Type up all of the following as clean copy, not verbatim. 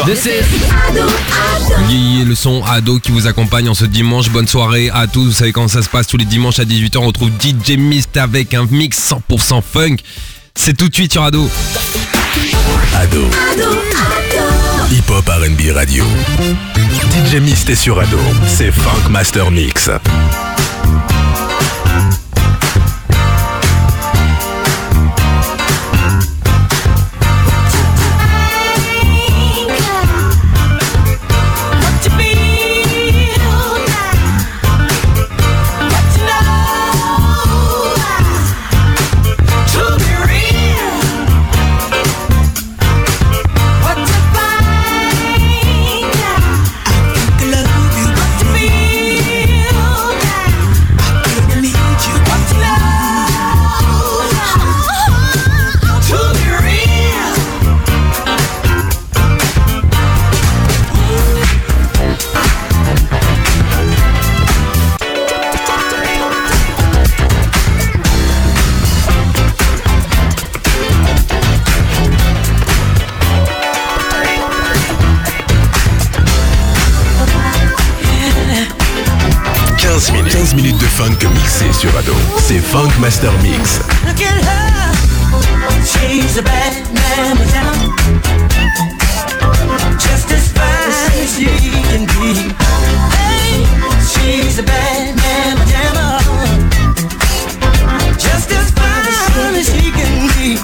This is Guy, le son Ado qui vous accompagne en ce dimanche. Bonne soirée à tous. Vous savez comment ça se passe tous les dimanches à 18h. On retrouve DJ Mist avec un mix 100% funk. C'est tout de suite sur Ado. Ado. Hip Hop R&B Radio. DJ Mist est sur Ado. C'est Funk Master Mix. Sur Ado, c'est Funk Master Mix. Look at her, she's a bad man, just as fine as she can be. Hey, she's a bad man, just as fine as she can be.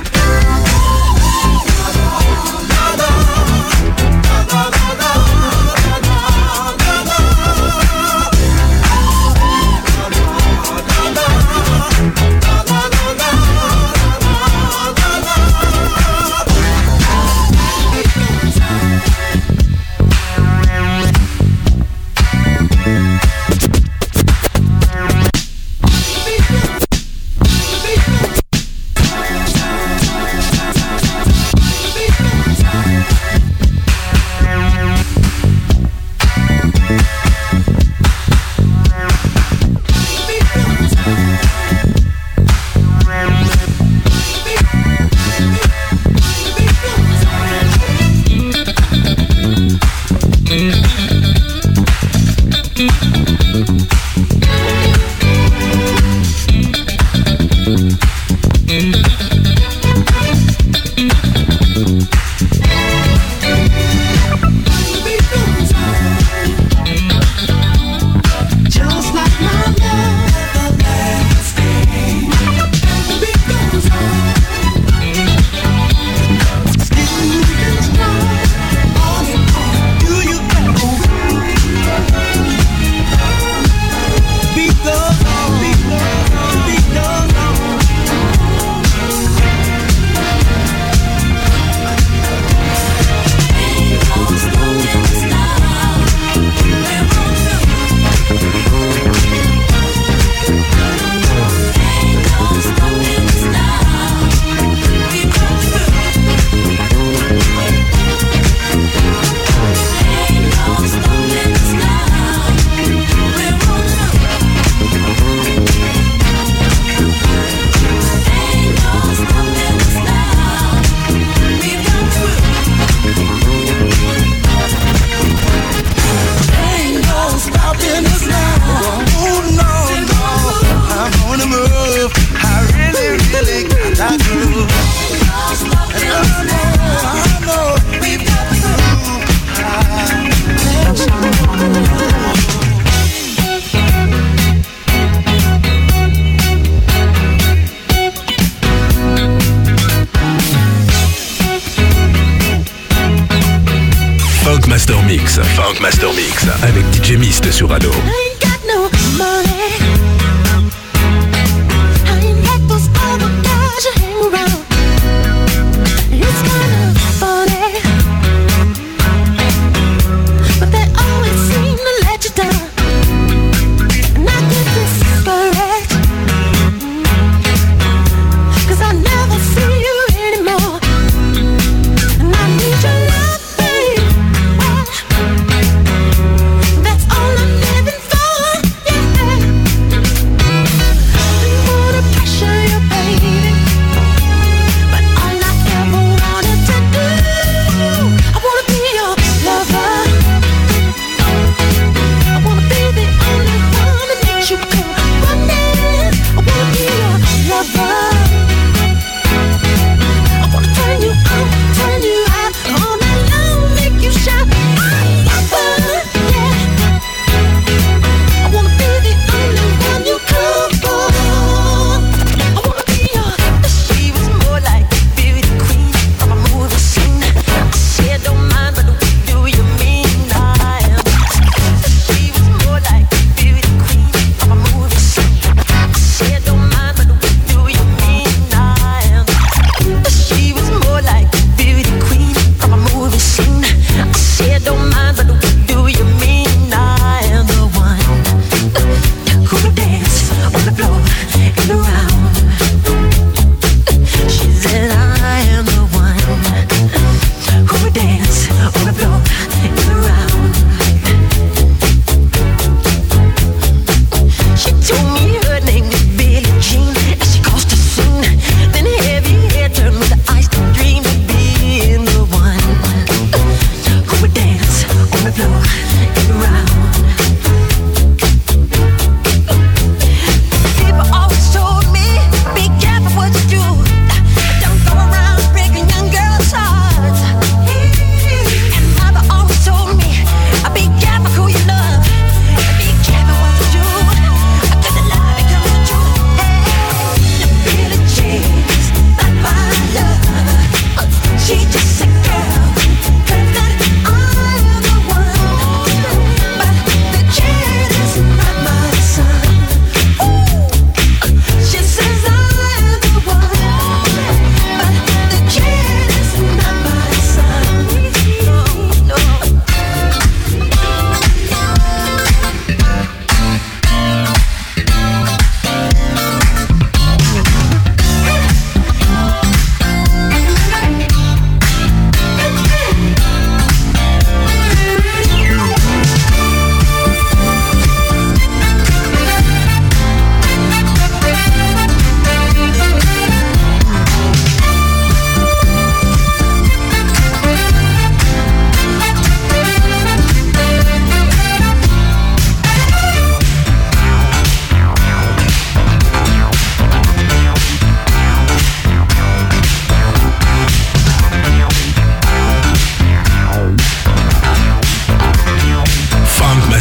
Funk Master Mix avec DJ Mist sur Ado. That's all I'm living for.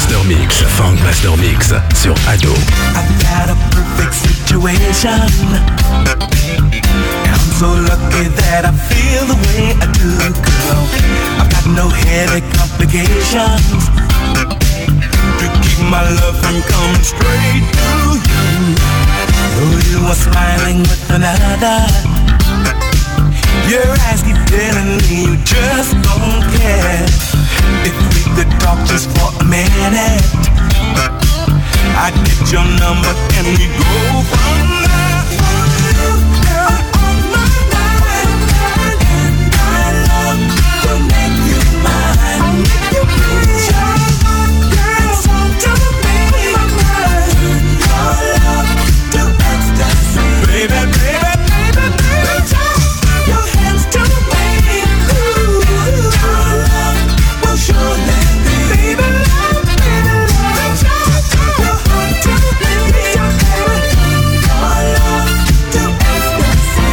Master Mix, Funk Master Mix sur Ado. I've got a perfect situation. I'm so lucky that I feel the way I do, girl. I've got no headache complications to keep my love from coming straight to you. Though you are smiling with another, your eyes keep telling me you just don't care. If we could talk just for a minute, I'd get your number and we go from there. You're on my mind, and my love will make you mine. I'll make you mine. Girl, so to me, your love to ecstasy, baby, baby, baby, baby. Your hands to me, ooh, your love will surely be, baby, love, baby, love. Your heart to me, your love to ecstasy.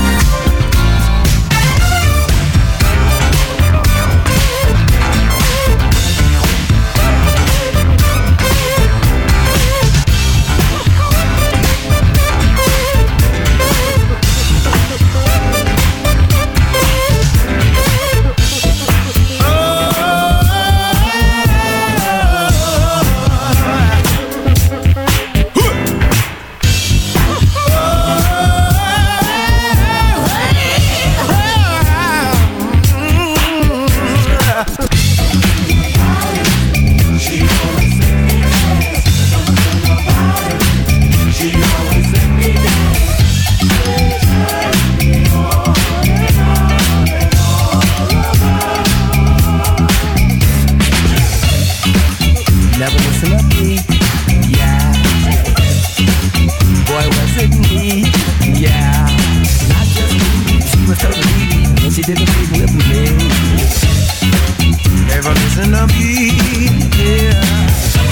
Never listen to me, yeah. Boy, was it me, yeah. Not just me, she was so greedy when she didn't sleep with me. Never listen to me, yeah.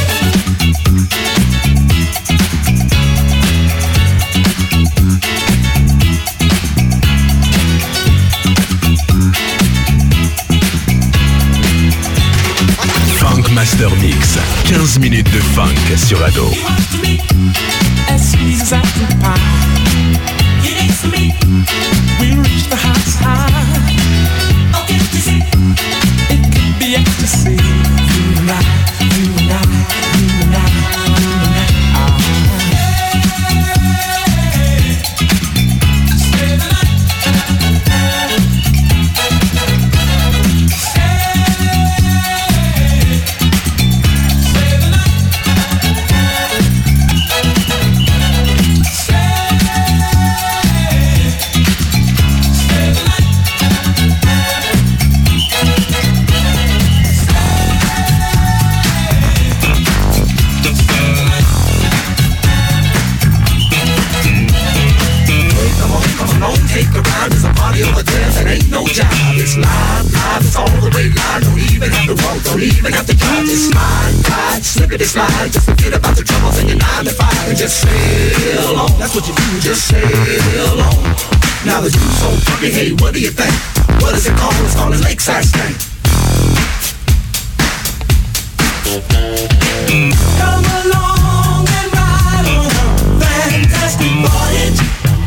Funk Master Mix, 15 minutes de funk sur Ado. As sweet as apple pie, it is to me. We reach the highest high. Oh, can't you see? It could be ecstasy. You and I, you and I, you and I, you and I. Stay the night. Slide, just forget about the troubles and your 9 to 5 and just sail on. That's what you do, just sail on. Now the dude's so funky, hey, what do you think? What is it called? It's called a lakeside stank. Come along and ride on a fantastic voyage.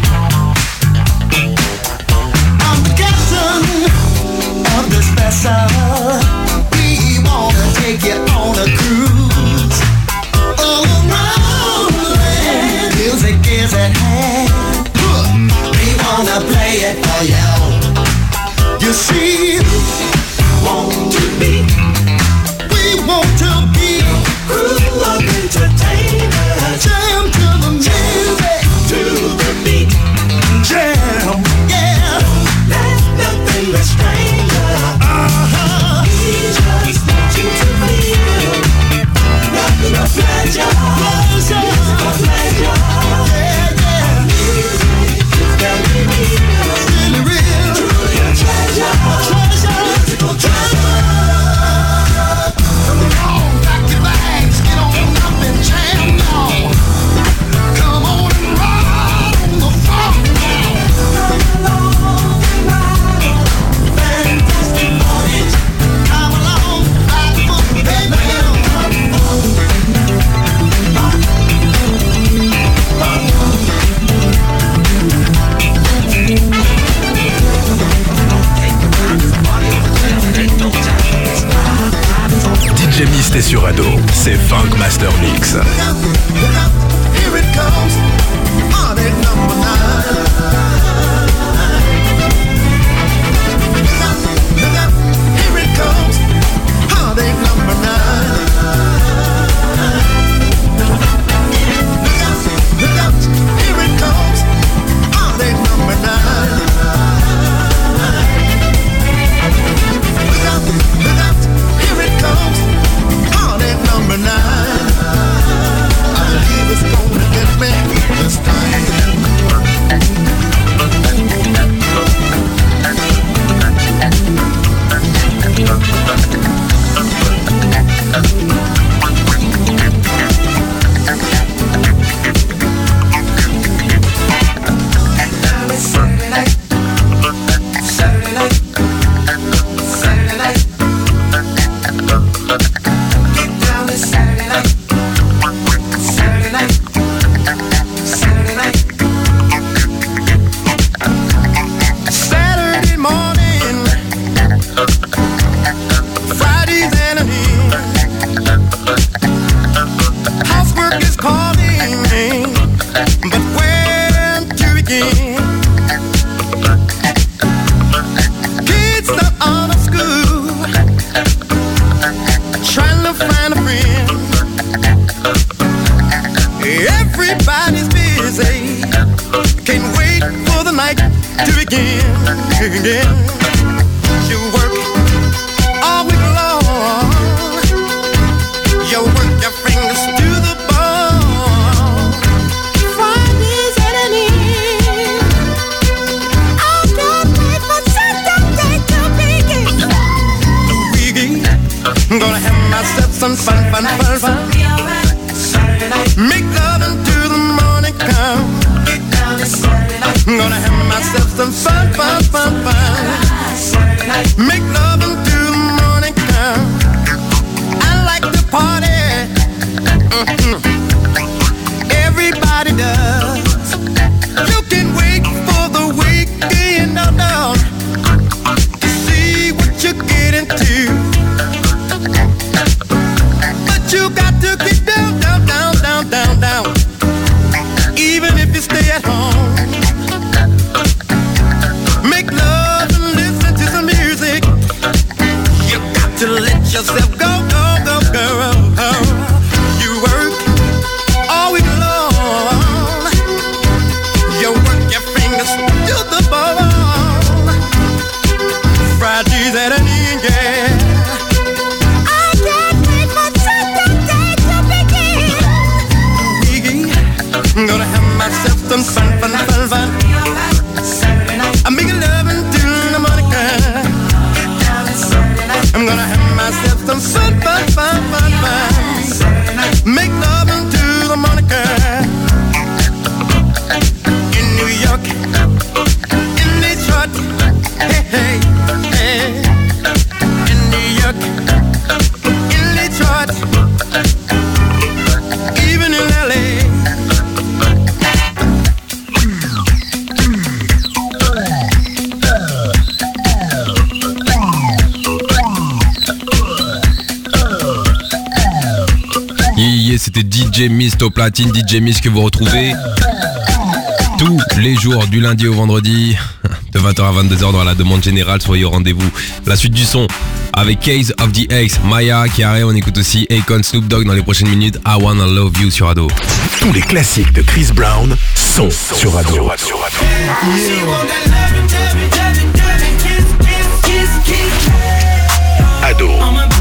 I'm the captain of this vessel. We wanna take you on a cruise all around the land. Music is at hand. We wanna play it for you. You see, want to be. We want to be crew of entertainers. Jam to the music, to the beat. Jam, yeah. Let nothing restrain you. We just want you to feel nothing but pleasure. Musical pleasure. Yeah, yeah. Music is very real. Really real. Truly a treasure. Treasure. Musical treasure. Come along, pack your bags, get on up and jam now. Come on and ride on the funk now. Come along and ride on a fantastic voyage. Come along, ride the boat, baby. c'est Funk Master Mix. Here it comes, heartache number 9. Look up, here it comes, heartache number 9. Look up, here it comes, heartache number 9. Look up, here it comes, heartache number 9. I believe it's gonna get me this time. C'était DJ Mist au platine, DJ Mist que vous retrouvez tous les jours du lundi au vendredi de 20h à 22h dans la demande générale, soyez au rendez-vous. La suite du son avec Case of the X, Maya qui arrive, on écoute aussi Akon, Snoop Dogg dans les prochaines minutes, I Wanna Love You sur Ado. Tous les classiques de Chris Brown sont sur Ado. Ado.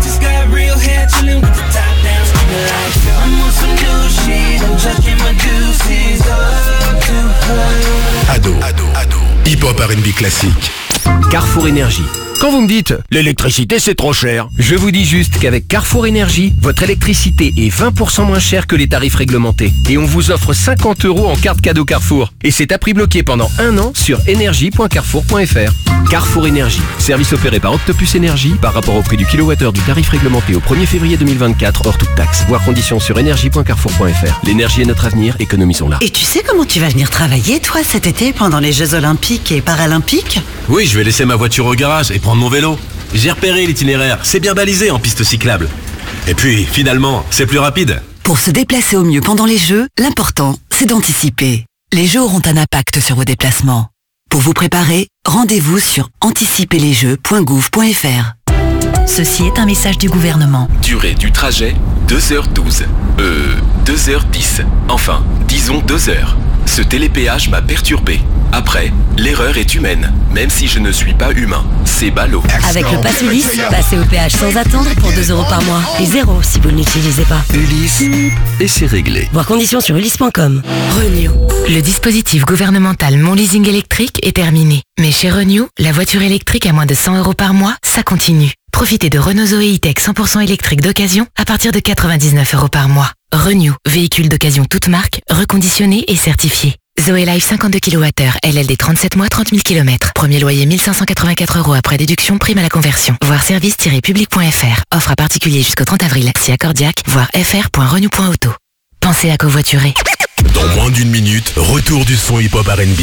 Ado. Hip-hop R&B classique. Carrefour Énergie. Quand vous me dites « l'électricité c'est trop cher », je vous dis juste qu'avec Carrefour Énergie, votre électricité est 20% moins chère que les tarifs réglementés. Et on vous offre 50 € en carte cadeau Carrefour. Et c'est à prix bloqué pendant 1 an sur énergie.carrefour.fr. Carrefour Énergie, service opéré par Octopus Énergie par rapport au prix du kilowattheure du tarif réglementé au 1er février 2024 hors toute taxe. Voir conditions sur énergie.carrefour.fr. L'énergie est notre avenir, économisons-la. Et tu sais comment tu vas venir travailler toi cet été pendant les Jeux Olympiques et Paralympiques ? Oui, je vais laisser ma voiture au garage et prendre mon vélo. J'ai repéré l'itinéraire, c'est bien balisé en piste cyclable. Et puis, finalement, c'est plus rapide. Pour se déplacer au mieux pendant les Jeux, l'important, c'est d'anticiper. Les Jeux auront un impact sur vos déplacements. Pour vous préparer, rendez-vous sur anticiperlesjeux.gouv.fr. Ceci est un message du gouvernement. Durée du trajet, 2h12. 2h10. Enfin, disons 2 heures. Ce télépéage m'a perturbé. Après, l'erreur est humaine, même si je ne suis pas humain. C'est ballot. Avec le pass Ulysse, passez au péage sans attendre pour 2 € par mois. Et 0 si vous ne l'utilisez pas. Ulysse, et c'est réglé. Voir conditions sur ulysse.com. Renew. Le dispositif gouvernemental Mon Leasing électrique est terminé. Mais chez Renew, la voiture électrique à moins de 100 € par mois, ça continue. Profitez de Renault Zoé E-Tech 100% électrique d'occasion à partir de 99 € par mois. Renew, véhicule d'occasion toute marque, reconditionné et certifié. Zoé Life 52 kWh, LLD 37 mois, 30 000 km. Premier loyer 1584 € après déduction, prime à la conversion. Voir service-public.fr. Offre à particulier jusqu'au 30 avril. Si accordiaque, voir fr.renew.auto. Pensez à covoiturer. Dans moins d'une minute, retour du son hip-hop R&B.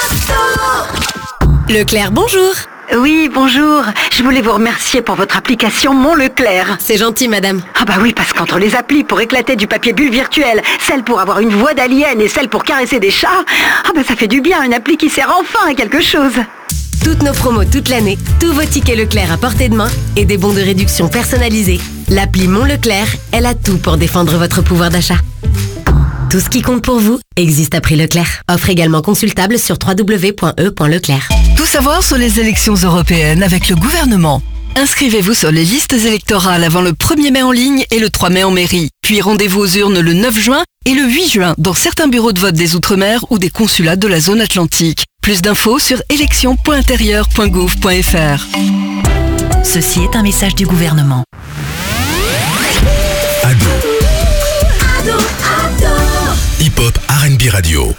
Leclerc, bonjour. Oui, bonjour. Je voulais vous remercier pour votre application Mon Leclerc. C'est gentil, madame. Ah bah oui, parce qu'entre les applis pour éclater du papier bulle virtuel, celle pour avoir une voix d'alien et celle pour caresser des chats, ah bah ça fait du bien, une appli qui sert enfin à quelque chose. Toutes nos promos toute l'année, tous vos tickets Leclerc à portée de main et des bons de réduction personnalisés. L'appli Mon Leclerc, elle a tout pour défendre votre pouvoir d'achat. Tout ce qui compte pour vous existe à prix Leclerc. Offre également consultable sur www.e.leclerc. Tout savoir sur les élections européennes avec le gouvernement. Inscrivez-vous sur les listes électorales avant le 1er mai en ligne et le 3 mai en mairie. Puis rendez-vous aux urnes le 9 juin et le 8 juin dans certains bureaux de vote des Outre-mer ou des consulats de la zone atlantique. Plus d'infos sur élections.intérieur.gouv.fr. Ceci est un message du gouvernement. Ado. Hip-hop R&B radio.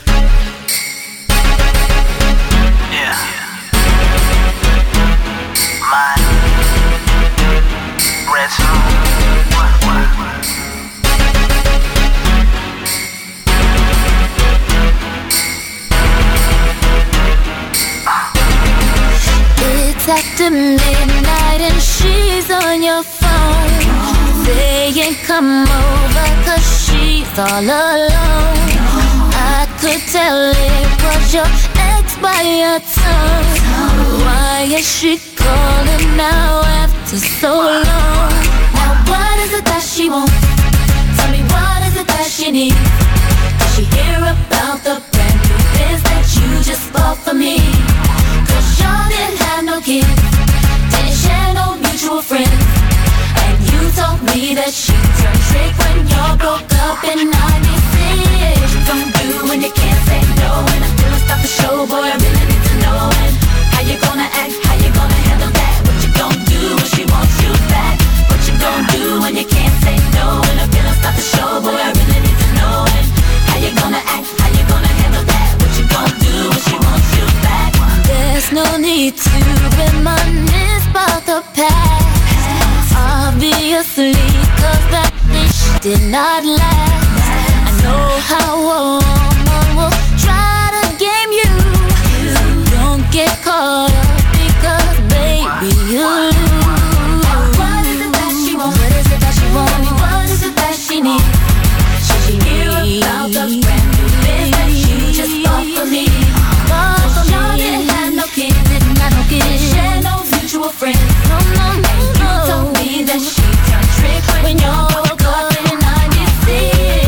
It's after midnight and she's on your phone, saying come over 'cause she's all alone. I could tell it was your ex by your tongue. Why is she calling now after so long? Now what is it that she wants? Tell me what is it that she needs? Does she hear about the brand new biz that you just bought for me? 'Cause y'all didn't have no kids, didn't share no mutual friends, and you told me that she turned trick when y'all broke up in 96. What you gonna do when you can't say no? And I feel stop the show, boy, I really need to know. And how you gonna act, how you gonna handle that? What you gonna do when she wants you back? What you gonna do when you can't say no? And I feel stop the show, boy, I really need to know. And how you gonna act, how you gonna handle that? What you gonna do when she wants you back? There's no need to reminisce about the past, obviously, 'cause that dish did not last. I know how a woman will try to game you, so don't get caught up because baby you lose. What is it that she wants? What is it that she wants? What is it that she needs? Should she hear about the brand new biz that you just bought for me? Y'all didn't have no kids, didn't share no mutual friends. No. And you told me that she turned trick when y'all broke up in 96.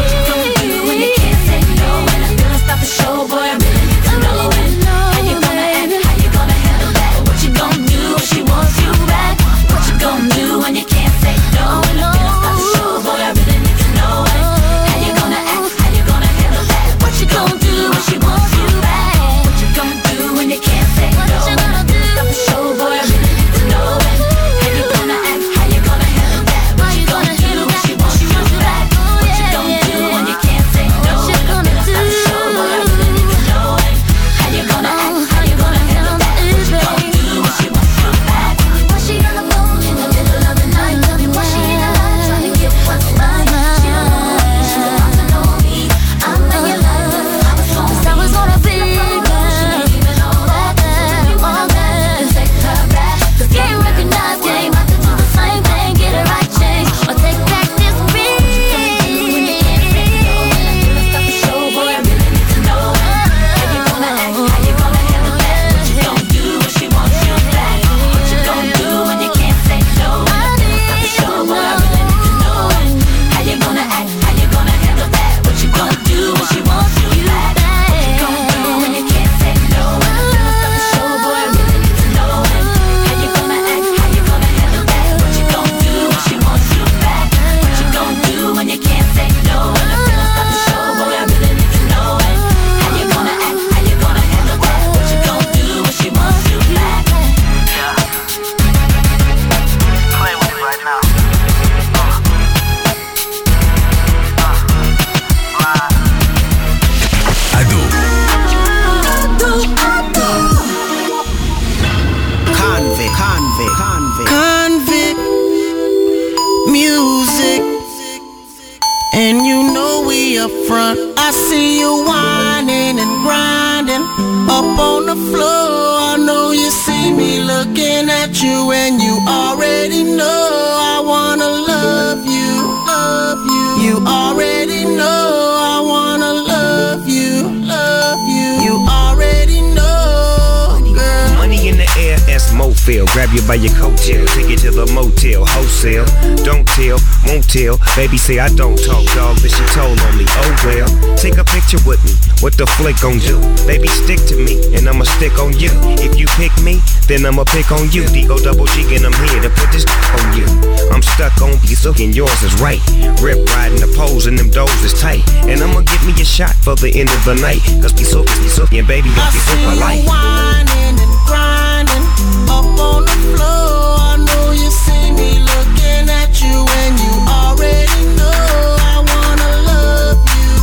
up front. I see you whining and grinding up on the floor. I know you see me looking at you, and you already know I wanna love you, love you. You already know I wanna love you, love you. You already know, girl. Money in the air, that's Mofil. Grab you by your coattail, take you to the motel, wholesale. Don't tell, won't tell. Baby say I don't talk, dog, but she told on me. Oh well, take a picture with me. What the flick gon' do? Baby, stick to me, and I'ma stick on you. If you pick me, then I'ma pick on you. D-O-double-G, and I'm here to put this on you. I'm stuck on you, so and yours is right. Rip riding the poles, and them doors is tight. And I'ma give me a shot for the end of the night. Cause be so, and baby, don't be so polite. I see you whining and grinding up on the floor. I know you see me looking at you, and you already know I wanna love you.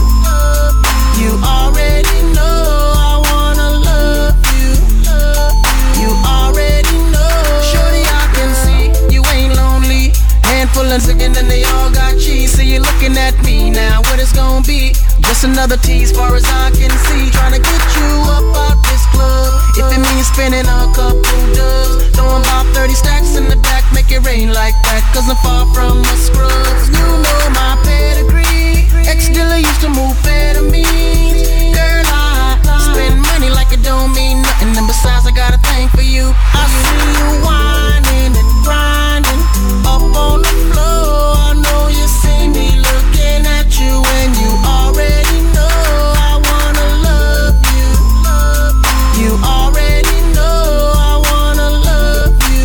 You already know I wanna love you. You already know. Shorty, I can see you ain't lonely. Handful and second, and they all got cheese. So you're looking at me now. What it's gonna be? Just another tease, far as I can see. Trying to get you up out this club. If it means spending a couple dubs, throwing about 30 stacks in the back, make it rain like that. Cause I'm far from a scrub. You know my pedigree. Ex-dealer used to move better me. Girl, I spend money like it don't mean nothing. And besides, I got a thing for you. I see you whining and grinding up on the floor. I know you see me looking at you, and you already know I wanna love you. You already know I wanna love you.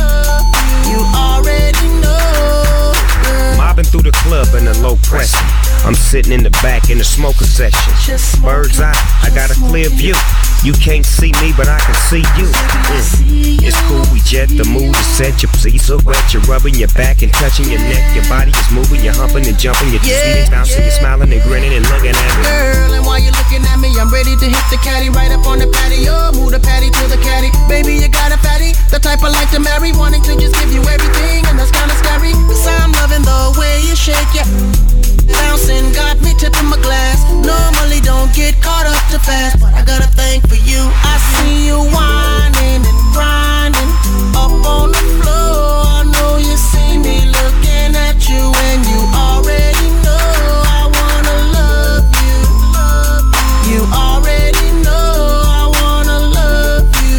You already know, girl. Mobbing through the club in a low pressing. I'm sitting in the back in the smoker section. Bird's eye, I got a clear view. You can't see me, but I can see you. It's cool, we jet, the mood is set. Your pussy so wet, you're rubbing your back and touching your neck. Your body is moving, you're humping and jumping. You're just bouncing, you're smiling and grinning and looking at me. Girl, and while you're looking at me, I'm ready to hit the caddy right up on the patio. Move the patty to the caddy. Baby, you got a fatty, the type I like to marry. Wanting to just give you everything, and that's kinda scary. Cause I'm loving the way you shake ya. Bouncing got me tipping my glass. Normally don't get caught up too fast, but I got a thing for you. I see you whining and grinding up on the floor. I know you see me looking at you, and you already know I wanna love you. You already know I wanna love you.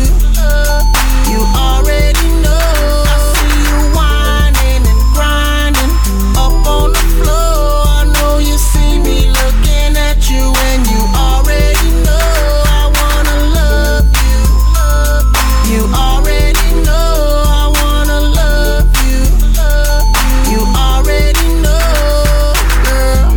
You already know. I see you whining and grinding up on the floor. I know you see me looking at you, and you already know I wanna love you. You already know I wanna love you. You already know, girl.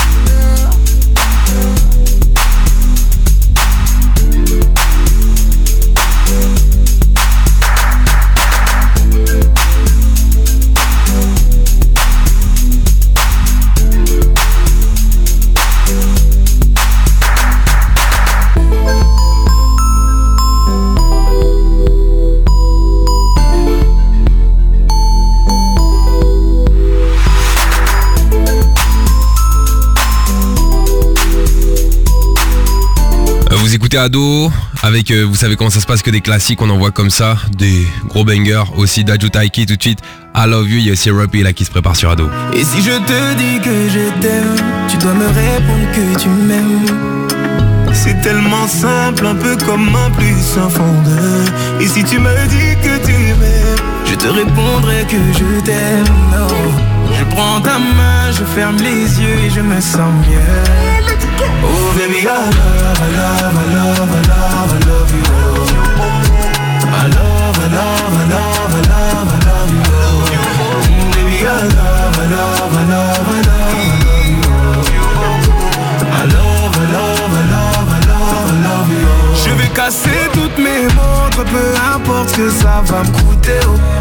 Vous écoutez Ado avec, vous savez comment ça se passe, que des classiques, on envoie comme ça, des gros bangers aussi, Daju Taiki tout de suite, I Love You, il y a aussi Ruppy là qui se prépare sur Ado. Et si je te dis que je t'aime, tu dois me répondre que tu m'aimes. C'est tellement simple, un peu comme un plus sans fondeur. Et si tu me dis que tu m'aimes, je te répondrai que je t'aime. Non, je prends ta main, je ferme les yeux et je me sens mieux. Oh baby, I love, I love, I love, I love, I love you. I love, I love, I love, I love, I love you. Baby, I love, I love, I love, I love, I love you. I love, I love, I love, I love, I love you. Je vais casser toutes mes montres, peu importe ce que ça va me coûter.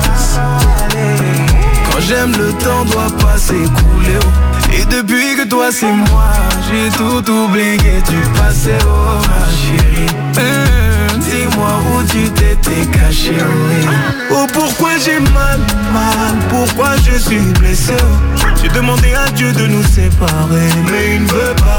Quand j'aime, le temps doit pas s'écouler. Et depuis que toi c'est moi, j'ai tout oublié du passé, oh ma chérie. Dis-moi où tu t'étais caché, oh pourquoi j'ai mal, pourquoi je suis blessé. J'ai demandé à Dieu de nous séparer, mais il ne veut pas.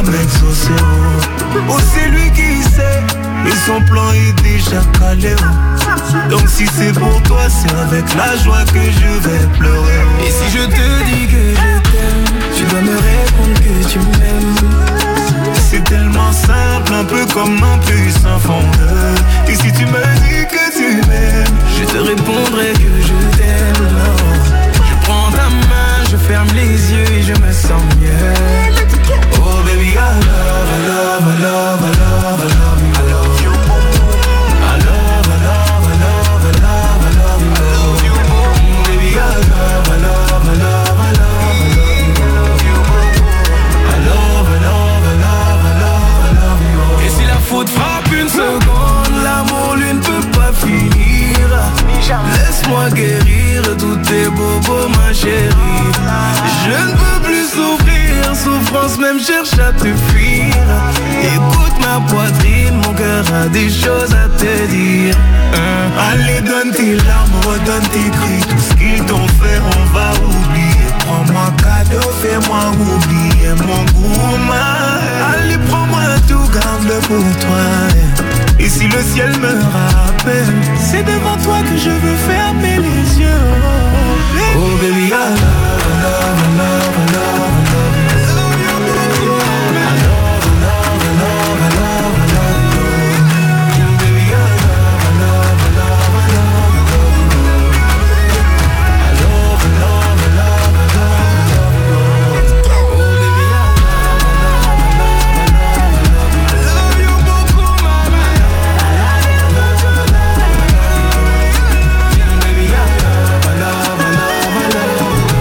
m'exaucer. Oh, c'est lui qui sait, et son plan est déjà calé. Donc si c'est pour toi, c'est avec la joie que je vais pleurer. Et si je te dis que je t'aime, tu dois me répondre que tu m'aimes. C'est tellement simple, un peu comme un puissant fondeur. Et si tu me dis que tu m'aimes, je te répondrai que je t'aime. Je prends ta main, je ferme les yeux et je me sens mieux. Oh baby, I love, I love, I love, I love, I love you, I love you. I love, I love, I love, I love, I love you, I love you. Baby, I love, I love, I love, I love you, I love, I love, I love, I love, I love you. Et si la faute frappe une seconde, l'amour lui ne peut pas finir. Laisse-moi guérir tous tes bobos, ma chérie. Je ne peux plus souffrir, souffrance même cherche à te fuir. Écoute ma poitrine, mon cœur a des choses à te dire. Allez, donne tes larmes, redonne tes cris. Tout ce qu'ils t'ont fait, on va oublier. Prends-moi cadeau, fais-moi oublier mon gourmand. Allez, prends-moi tout, garde-le pour toi. Et si le ciel me rappelle, c'est devant toi que je veux fermer les yeux. Oh baby, I love, I love, I love, I love, I love you. I love, I love, I love, I love, I love you. Baby, I love, I love, I love, I love, I love you. I love, I love, I love, I love, I love you. Oh baby, I love, I love, I love, I love, I love you beaucoup, mama. Baby, I love, I love, I love, I love.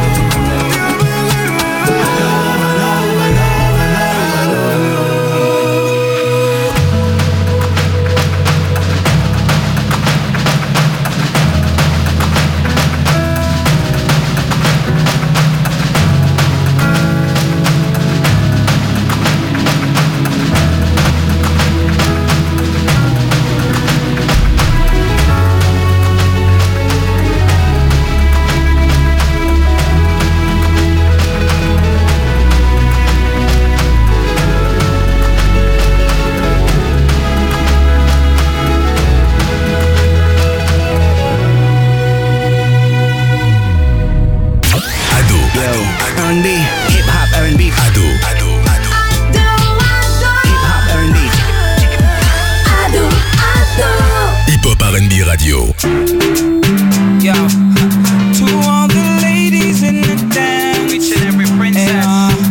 R&B, hip-hop R&B. Ado. Hip-hop R&B. Hip-hop R&B radio. Yo, to all the ladies in the dance, each and every princess.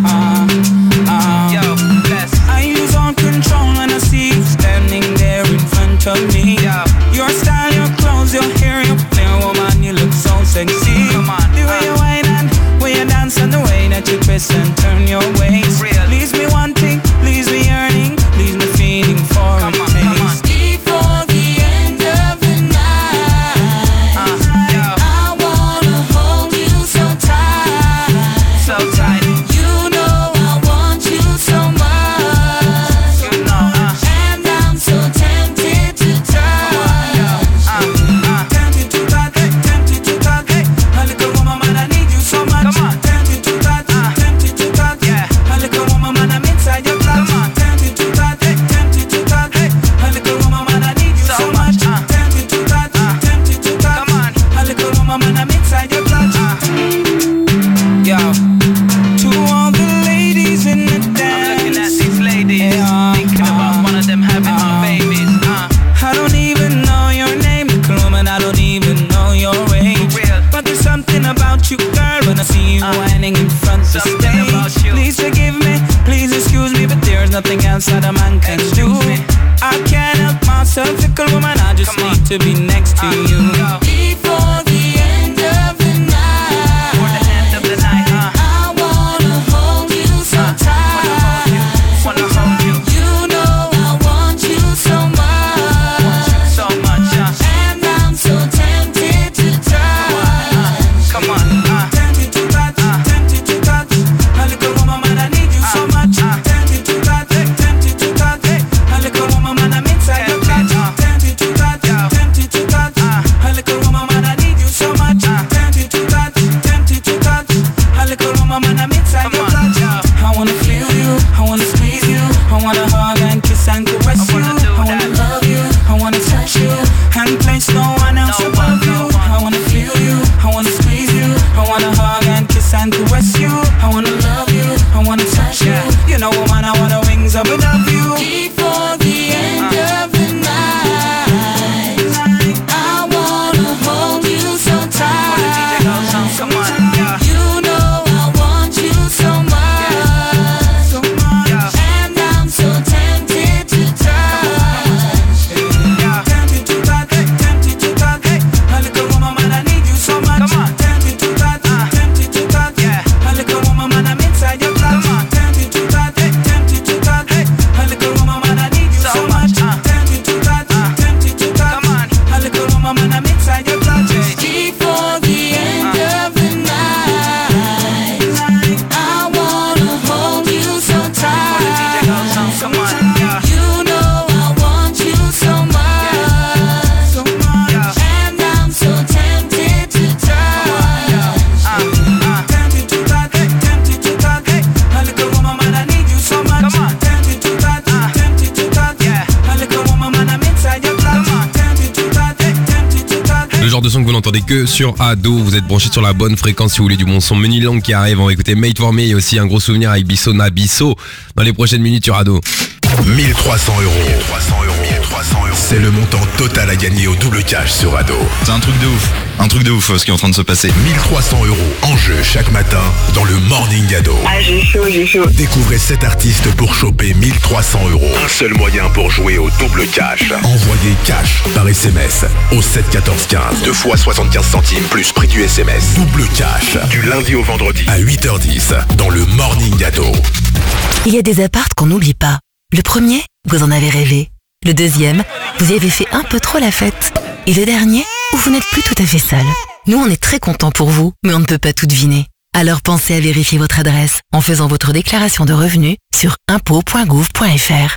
Yo, bless. I lose all control when I see you standing there in front of me. Yo. Your style, your clothes, your hair, your plain woman, you look so sexy. Come on, the way you whine and way you dance and the way that you twist and turn your waist. Leaves me wanting, leaves me yearning, leaves me feeling for a taste. Before the end of the night, I wanna hold you so tight. So tight. You know I want you so much. You know, and I'm so tempted to touch. Tempted to touch, tempted to touch. A little woman, man, I need you so much. Come on. Tempted to touch, tempted to touch. Yeah. A little woman, man, I'm inside your clutch. Come on. Tempted to touch, tempted to touch. A little woman, man, I need you so much. Tempted to touch, tempted to touch. Come on. A little woman, man, I'm inside your clutch. Yo, to all the ladies in the dance. I'm looking at these ladies, thinking about one of them having my babies. I don't even know your name, little woman, I don't even know your age. But there's something about you, girl, when I see you whining in front of the stage. Please forgive me, please excuse me, but there's nothing else that a man can do. I can't help myself, little woman, I just need to be next to you. Before the end of the night, I wanna hold you so tight. You know I want you so much. And I'm so tempted to touch. Come on, tempted to touch, tempted to touch. A little woman, man, I need you so much. Tempted to touch, tempted to touch. A little woman, man, I'm inside your clutch. Tempted to touch, tempted to touch. A little woman, man, I need you so much. Tempted to touch, tempted to touch. A little woman, man, I'm inside your clutch. I wanna feel you, I wanna squeeze you. woman, I wanna wings up above you. Before the end of the night, I wanna hold you so tight. Come on, yeah. You know I want you so much, So much. and I'm so tempted to touch. Yeah. Tempted to touch, tempted to touch. A little woman, man, I need you so much. Come on. Tempted to touch, tempted to touch. Yeah. A little woman, man, I'm inside your clutch. Come on. Tempted to touch, tempted to touch. A little woman, man, I need you so much. Tempted to touch, tempted to touch. Come on. A little woman, man, I'm inside your clutch. Before the end of the night, I wanna hold you so tight. Come on, yeah. You know I want you so much, So much. and I'm so tempted to touch. Tempted to touch, tempted to touch. A little woman, man, I need you so much. Come on. Tempted to touch, tempted to touch. Yeah. A little woman, man, I'm inside your clutch. Come on. Tempted to touch, tempted to touch. Le genre de son que vous n'entendez que sur Ado. Vous êtes branché sur la bonne fréquence si vous voulez du bon son. Menu Lang qui arrive. On va écouter Made for Me. Il y a aussi un gros souvenir avec Bisso Nabisso dans les prochaines minutes sur Ado. 1300 €. 1300 €. C'est le montant total à gagner au double cash sur Ado. C'est un truc de ouf. Un truc de ouf ce qui est en train de se passer. 1300 € en jeu chaque matin dans le Morning Ado. Ah, j'ai chaud. Découvrez 7 artistes pour choper 1300 €. Un seul moyen pour jouer au double cash. Envoyez cash par SMS au 7 14 15. 2 fois 75 centimes plus prix du SMS. Double cash du lundi au vendredi à 8h10 dans le Morning Ado. Il y a des apparts qu'on n'oublie pas. Le premier, vous en avez rêvé. Le deuxième, vous y avez fait un peu trop la fête. Et le dernier, où vous n'êtes plus tout à fait seul. Nous, on est très contents pour vous, mais on ne peut pas tout deviner. Alors pensez à vérifier votre adresse en faisant votre déclaration de revenus sur impôts.gouv.fr.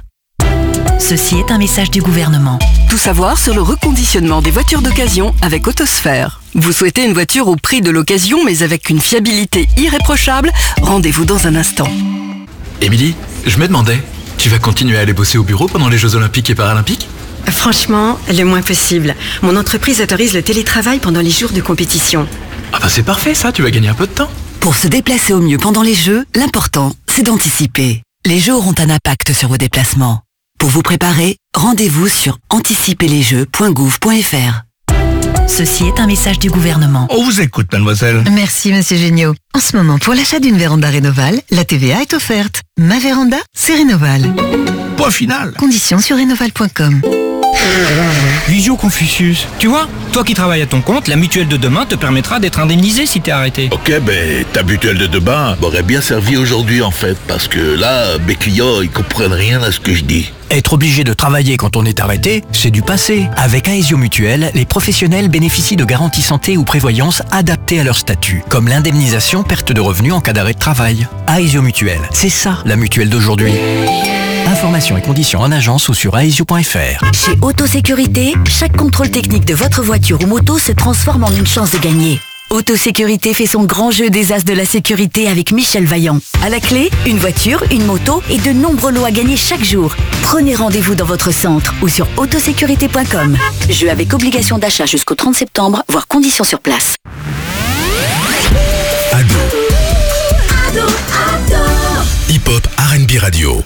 Ceci est un message du gouvernement. Tout savoir sur le reconditionnement des voitures d'occasion avec Autosphère. Vous souhaitez une voiture au prix de l'occasion mais avec une fiabilité irréprochable? Rendez-vous dans un instant. Émilie, je me demandais, tu vas continuer à aller bosser au bureau pendant les Jeux Olympiques et Paralympiques? Franchement, le moins possible. Mon entreprise autorise le télétravail pendant les jours de compétition. Ah bah c'est parfait ça, tu vas gagner un peu de temps. Pour se déplacer au mieux pendant les Jeux, l'important, c'est d'anticiper. Les Jeux auront un impact sur vos déplacements. Pour vous préparer, rendez-vous sur anticiperlesjeux.gouv.fr. Ceci est un message du gouvernement. On vous écoute, mademoiselle. Merci, monsieur Géniaud. En ce moment, pour l'achat d'une véranda Rénoval, la TVA est offerte. Ma véranda, c'est Rénoval. Point final. Conditions sur rénoval.com. Visio Confucius, tu vois, toi qui travailles à ton compte, la mutuelle de demain te permettra d'être indemnisé si t'es arrêté. Ok, ben ta mutuelle de demain m'aurait bien servi aujourd'hui en fait, parce que là, mes clients, ils comprennent rien à ce que je dis. Être obligé de travailler quand on est arrêté, c'est du passé. Avec Aesio Mutuelle, les professionnels bénéficient de garanties santé ou prévoyance adaptées à leur statut, comme l'indemnisation perte de revenus en cas d'arrêt de travail. Aesio Mutuelle, c'est ça la mutuelle d'aujourd'hui. Informations et conditions en agence ou sur aesio.fr. Chez Autosécurité, chaque contrôle technique de votre voiture ou moto se transforme en une chance de gagner. Autosécurité fait son grand jeu des as de la sécurité avec Michel Vaillant. À la clé, une voiture, une moto et de nombreux lots à gagner chaque jour. Prenez rendez-vous dans votre centre ou sur autosécurité.com. Jeu avec obligation d'achat jusqu'au 30 septembre, voire conditions sur place. Ado. Hip-hop R&B radio.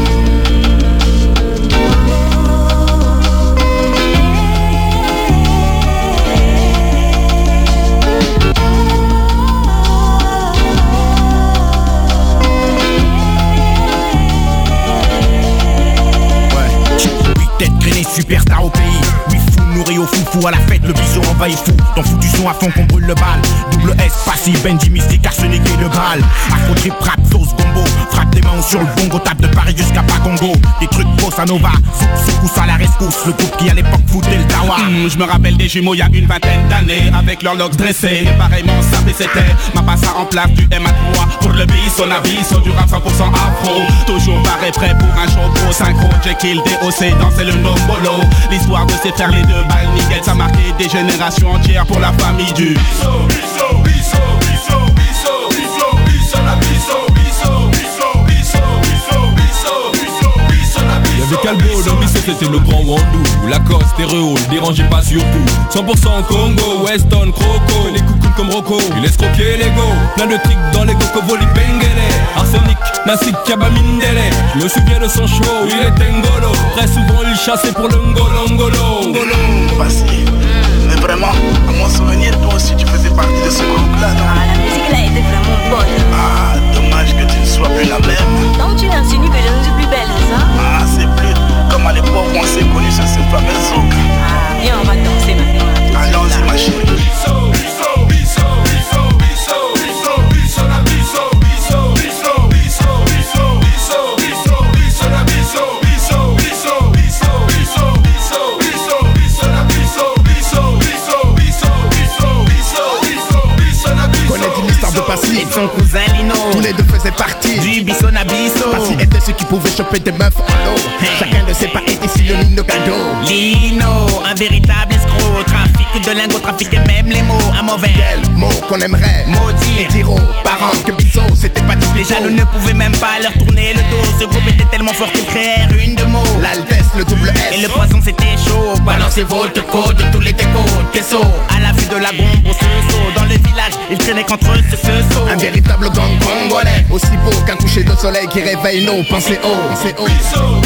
Superstar au pays, oui fou, nourri au foufou à la fête, le bison envahit fou. Dans foutu son à fond qu'on brûle le bal. Double S, passif, Benji Mystique, arsenic et le Graal. Afro trip, rap, sauce, combo. Frappe des mains sur le bongo, tape de Paris jusqu'à Pacongo. Des trucs bossa nova, secousse à la rescousse. Le groupe qui à l'époque foutait le dawa. Je me rappelle des jumeaux il y a une vingtaine d'années, avec leurs locks dressés. Et pareillement sapé c'était ma passe en place du MA3. Pour le bison, aviso, du rap 100% afro. Toujours barré prêt pour un show pro. Synchro, Jekyll, DOC, danser le nombolo. L'histoire de ces frères, les deux balles nickel, ça a marqué des générations entières pour la famille du Y'avait Calbo, dans Bissot c'était le grand Wandou. Lacoste, stéréo, ne dérangez pas surtout. 100% Congo, Weston, Croco. Les coucous comme Rocco. Il escroquait l'ego, plein de tricks dans l'ego que voli bengele. Arsenic, Nassik, Kabamindele. Je me souviens de son show, il était ngolo. Très souvent il chassait pour le ngolo. Passé. Mais vraiment, à mon souvenir, toi aussi tu faisais partie de ce groupe-là, non? Ah, la musique là était vraiment bonne. Ah, dommage que tu ne sois plus la même. Donc tu insinues que je ne suis plus belle, c'est ça? Ah, c'est plus comme à l'époque où on s'est connus sur cette fameuse zouk. Ah, viens, on va danser maintenant. Allons-y, ma chérie. Et son cousin Lino, tous les deux faisaient partie du Bisso Nabisso. Passy était ceux qui pouvaient choper des meufs en l'eau. Chacun de ses pas était synonyme de cadeau. Lino, un véritable escroc. Trafic de lingots, trafiquait même les mots. Un mauvais mot qu'on aimerait maudire et dire aux parents que Bisso c'était pas du Les jaloux ne pouvaient même pas leur tourner le dos. Ce groupe était tellement fort qu'ils créèrent une de mots. L'Altesse, le double S. Et le poisson c'était chaud. Balancez votre code de tous les décodes. Queso, à la vue de la gombe au seau. Dans le village, ils traînaient contre eux ce seau. Un véritable gang congolais, aussi beau qu'un coucher de soleil qui réveille nos pensées haut. C'est haut.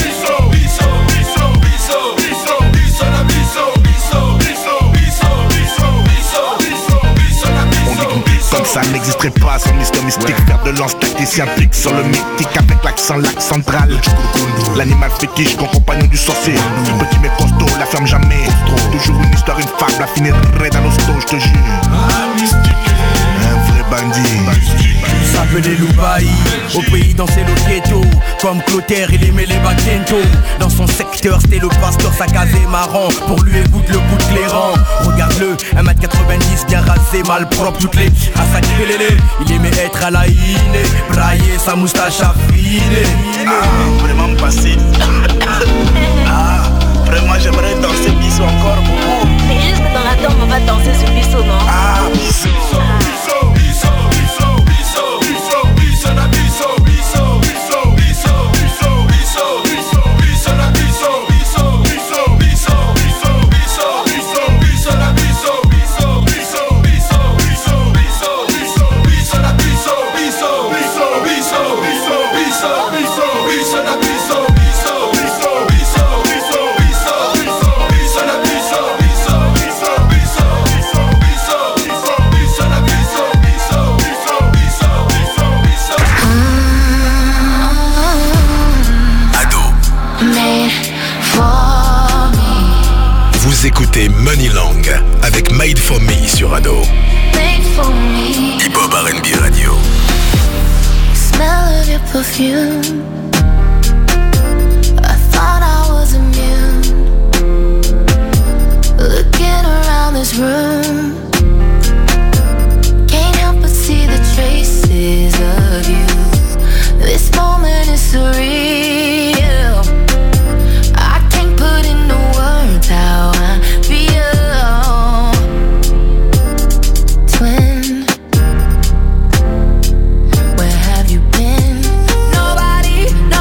Comme ça n'existerait pas son histoire mystique. Faire de lance tacticien pique sur le mythique avec l'accent lac central. L'animal fétiche, compagnon du sorcier. Petit mais costaud, la ferme jamais. Toujours une histoire, une fable, la finirait dans l'hosto, je te jure. Un vrai bandit. S'appelait Loubaï, au pays dansait le ghetto. Comme Clotaire, il aimait les bakentos. Dans son secteur, c'était le pasteur, sa case est marrant. Pour lui, écoute le bout de clairant. Regarde-le, 1m90, bien rasé, mal propre, toutes les à sa grélélé. Il aimait être à la iné, brailler sa moustache affinée. Ah, vraiment passé. Ah, vraiment j'aimerais danser Bisso encore beaucoup. Mais juste dans la tombe, on va danser sur Bisso, non? Ah, Bisso. Écoutez Moneylang avec Made For Me sur Ado. Hip-Hop R&B Radio. Smell of your perfume. I thought I was immune. Looking around this room, can't help but see the traces of you. This moment is surreal. I can't put into words how I feel. Twin, where have you been? Nobody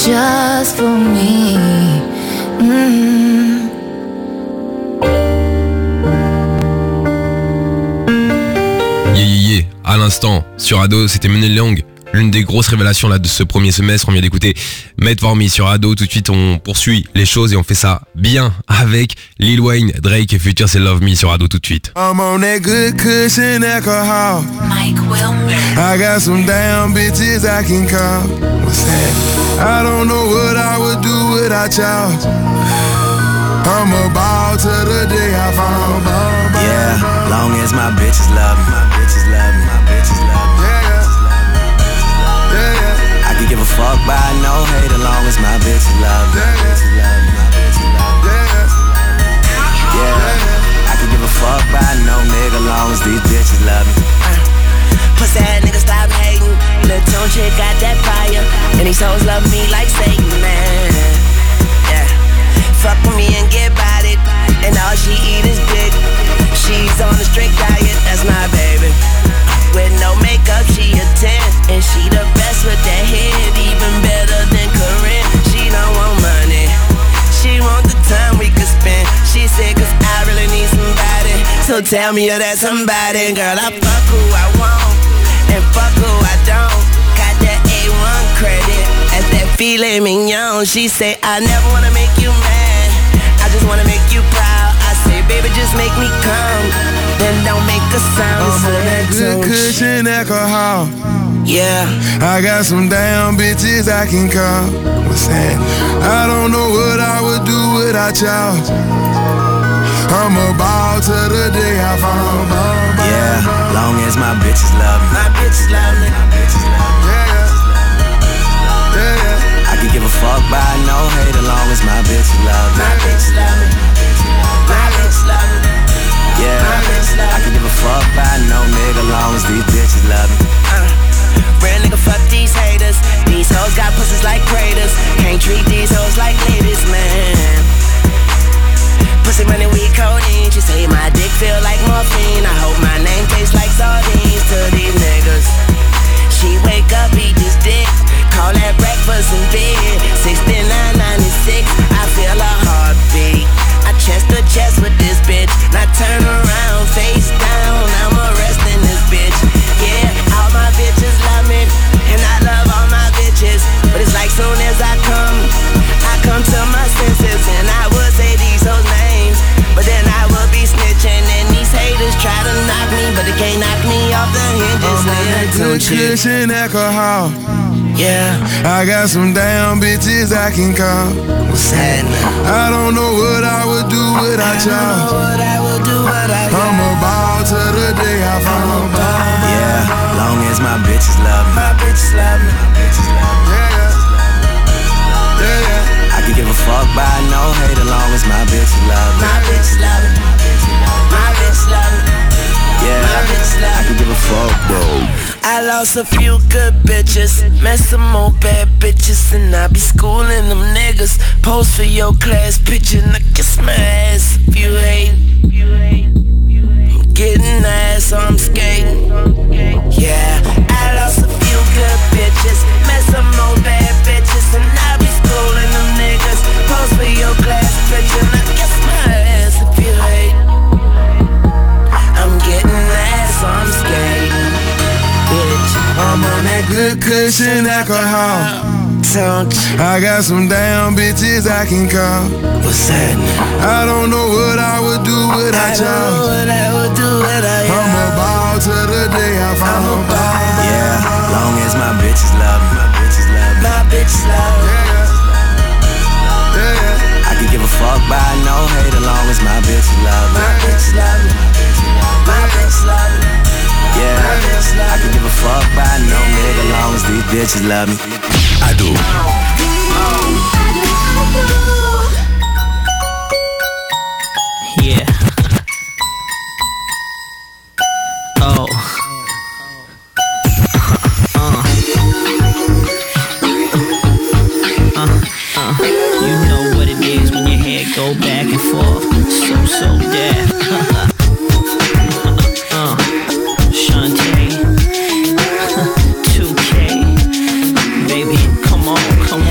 just for me. Mm. Yeah. À l'instant, sur Ado, c'était Menel Leong. L'une des grosses révélations là de ce premier semestre. On vient d'écouter Made For Me sur Ado. Tout de suite, on poursuit les choses et on fait ça bien avec Lil Wayne, Drake et Future, c'est Love Me sur Ado tout de suite. I'm on that good cushion alcohol. Mike Wilmer. I got some damn bitches I can call. What's that? I don't know what I would do without y'all. I'm a ball to the day I fall. Yeah, long as my bitches love me, my bitches love me, my bitches love me. I could give a fuck by no hate as long as my bitches love me, my bitches love me, my bitches love me. Yeah, I could give a fuck by no nigga long as these bitches love me. Pussy ass nigga stop hating. Lil' Tune chick got that fire, and these hoes love me like Satan, man. Yeah, fuck with me and get about it, and all she eat is dick. She's on a strict diet, that's my baby. With no makeup, she a 10, and she the best with that head, even better than Corinne. She don't want money, she want the time we could spend. She said, cause I really need somebody, so tell me you're that somebody. Girl, I fuck who I want, and fuck who I don't. Got that A1 credit, as that filet mignon. She say, I never wanna make you mad, I just wanna make you proud. I say, baby, just make me come, then don't make a sound. I'm on that good cushion alcohol. Yeah, I got some damn bitches I can call. What's that? I don't know what I would do without y'all. I'm a ball to the day I fall. Yeah, long as my bitches love me, my bitches love me, my bitches love me. I could give a fuck by no hate as long as my bitches love me, my bitches love me, my bitches love me. Yeah, I could give a fuck by no nigga long as these bitches love me. Real nigga, fuck these haters. These hoes got pussies like craters. Can't treat these hoes like ladies, man. Pussy money, weed, codeine. She say my dick feel like morphine. I hope my name tastes like sardines to these niggas. She wake up, eat this dick, call that breakfast in bed. 69.96, I feel a heartbeat. I chest to chest with this bitch. Now turn around, face down, I'm arresting this bitch. Yeah, all my bitches love me, and I love all my bitches. But it's like soon as I come to my senses, and I would say these hoes names, but then I would be snitching, and these haters try to knock me, but they can't knock me off the hinges. I'm on that good cushion alcohol. Yeah, I got some damn bitches I can call. What's happening? I don't know what I would do without y'all. I'm a ball to the day I fall. Yeah, long as my bitches love me, my bitches love me, my bitches love me. I could give a fuck by no hate as long as my bitches love me, my bitches love me, my bitches love me. Yeah, I could give a fuck, bro. I lost a few good bitches, met some more bad bitches, and I be schooling them niggas. Post for your class picture, now kiss my ass if you hate. I'm getting ass, so I'm skating. Yeah, I lost a few good bitches, met some more bad bitches, and I be schooling them niggas. Post for your class picture, now kiss my ass if you hate. I'm getting ass, so I'm skating. I'm on that good cushion alcohol. I got some damn bitches I can call. What's happening? I don't know what I would do without y'all. I'm a ball to the day I fall. Yeah, long as my bitches love me, my bitches love me, my bitches love me. I could give a fuck by no hate as long as my bitches love me, my bitches love me, my bitches love me. Yeah, I could give a fuck by no nigga long as these bitches love me. Ado. Yeah. Oh. You know what it is when your head go back and forth. So dead. Shantae. 2K. Baby, come on.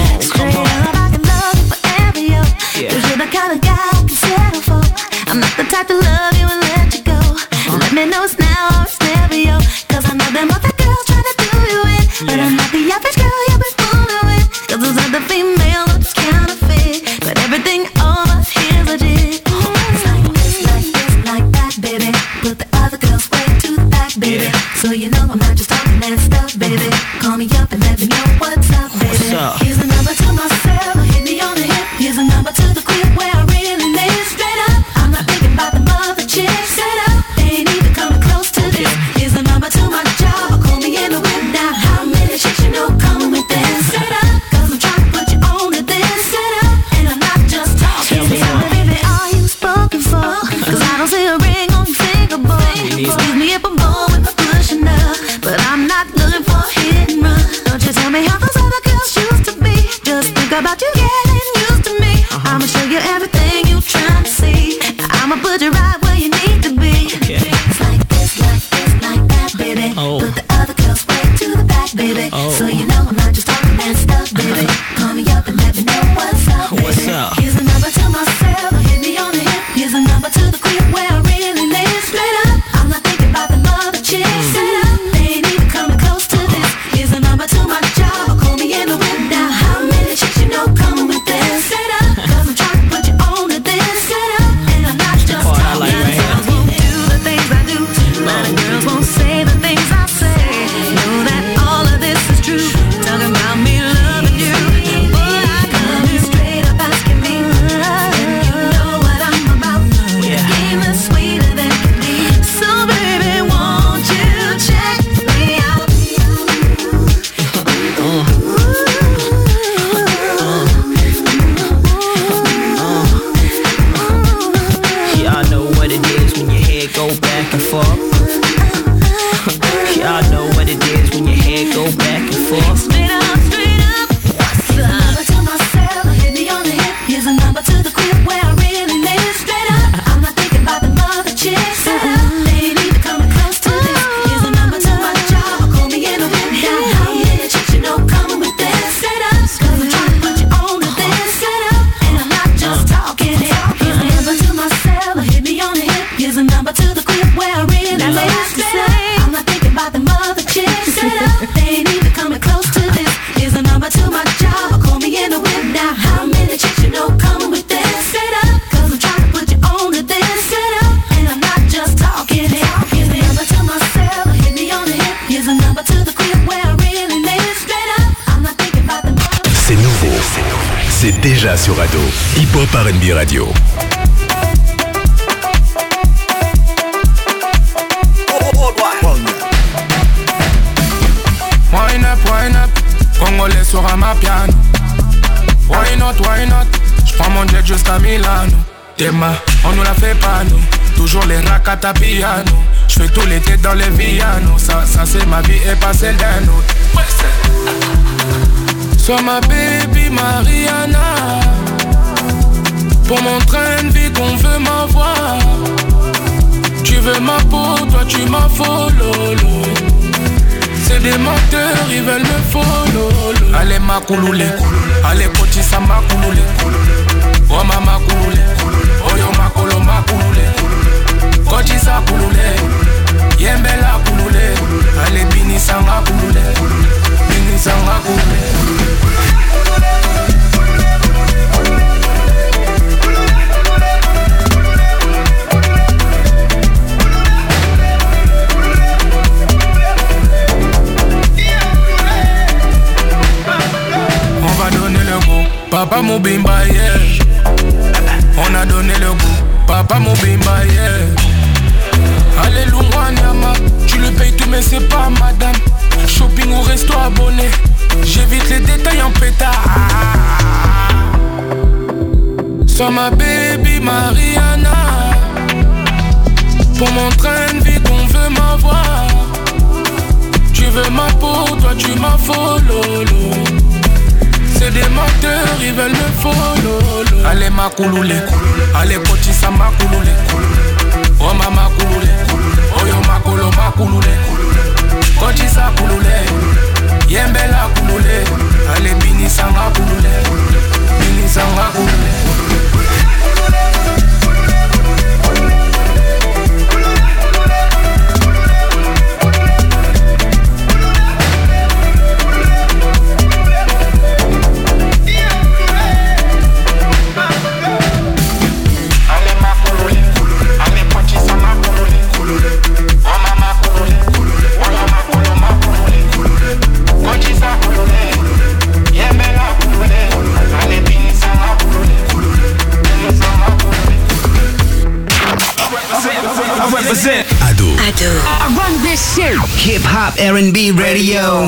do my job or call me in the wind. Now how many chicks you know coming with this? Set up, cause I'm trying to put you on to this. Set up, and I'm not just talking it. Give a number to myself, hit me on the hip. Here's a number to the crib where I really live. Straight up, I'm not thinking about the money. C'est nouveau, c'est déjà sur Ado. Hip Hop R&B Radio. Wine up, Congolais sur un ma piano. Why not, j'prends mon jet jusqu'à Milano. Demain, on nous la fait pas nous. Toujours les rakata piano. J'fais tout l'été dans les Villanos. Ça c'est ma vie et pas celle d'un autre. Sois ma baby Mariana. Pour mon train de vie qu'on veut m'avoir. Tu veux ma peau, toi tu m'as follow. C'est des menteurs, ils veulent me follow. Allez ma couloulé, allez potissa ma couloulé. Oh mama couloulé, oh yo ma colo ma couloulé. Potissa couloulé, yembela couloulé. Allez binisanga couloulé, binisanga couloulé. Papa Moubimba, yeah. On a donné le goût. Papa Moubimba, yeah. Alléluia, Nyama. Tu le payes tout, mais c'est pas madame. Shopping ou resto abonné. J'évite les détails en pétard. Sois ma baby Mariana. Pour mon train de vie qu'on veut m'avoir. Tu veux ma peau, toi tu m'as follow. C'est des menteurs, ils veulent me follow. Allez ma couloulé, allez potissa ma couloulé. Oh mama couloulé, oh yo ma colo ma couloulé. Potissa couloulé, yembela couloulé. Allez binisanga couloulé, binisanga couloulé. Ado. I run this shit. Hip Hop R&B Radio.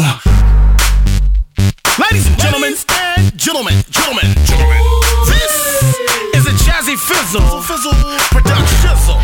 Ladies and gentlemen, this is a Jazzy Fizzle production.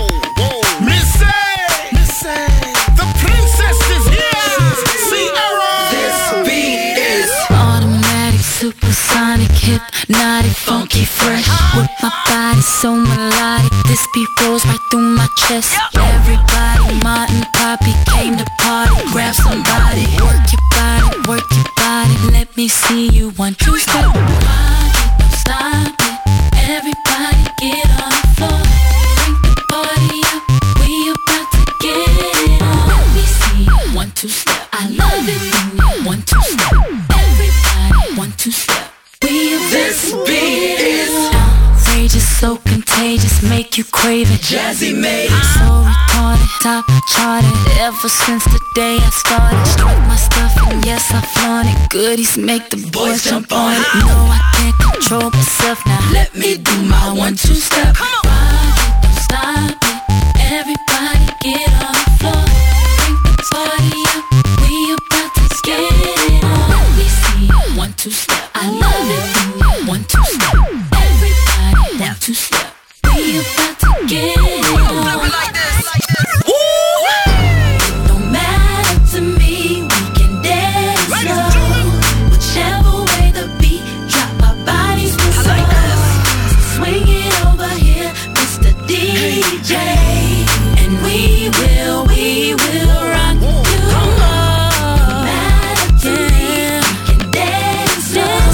Missy, the princess is here. Sierra. This beat is automatic, supersonic, hypnotic, funky, fresh. With my body so melodic, this beat rolls right through my chest. Everybody, Martin, Poppy came to party. Grab somebody, work your body. Let me see you 1, 2, step. Rock it, don't stop it. Everybody get on the floor. Bring the party up, we about to get it on. Let me see you 1, 2, step. I love it when you 1, 2, step. Everybody 1, 2, step. This beat is outrageous, so contagious, make you crave it. Jazzy made it. So retarded, top charted. Ever since the day I started, strike my stuff and yes I flaunt it. Goodies make the boys jump on it. No, I can't control myself now. Let me do my 1, 2 step. Rock it, don't stop it. Everybody get on the floor. Bring the party up, we about to get it on. Let me see you 1, 2 step. I love it when you 1, 2 step. Everybody 1, 2 step. We about to get it on. Like this. It don't matter to me, we can dance slow. Whichever way the beat drop, our bodies will slow. Swing it over here, Mr. DJ, and we will rock you. No matter to me, we can dance slow.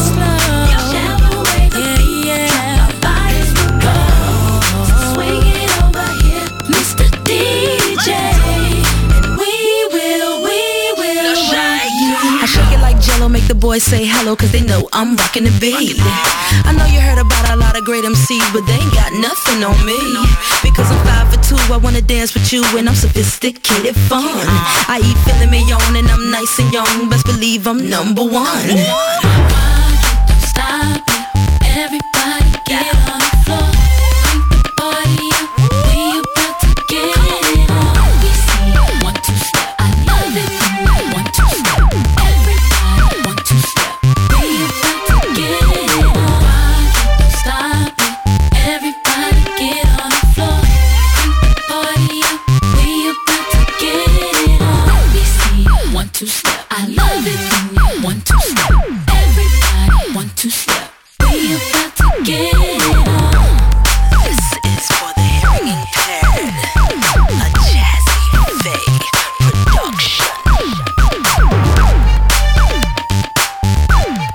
always say hello cause they know I'm rocking the beat. I know you heard about a lot of great MCs, but they ain't got nothing on me. Because I'm 5'2", I wanna dance with you and I'm sophisticated fun. I eat filet mignon and I'm nice and young, best believe I'm number one. Don't stop it, everybody.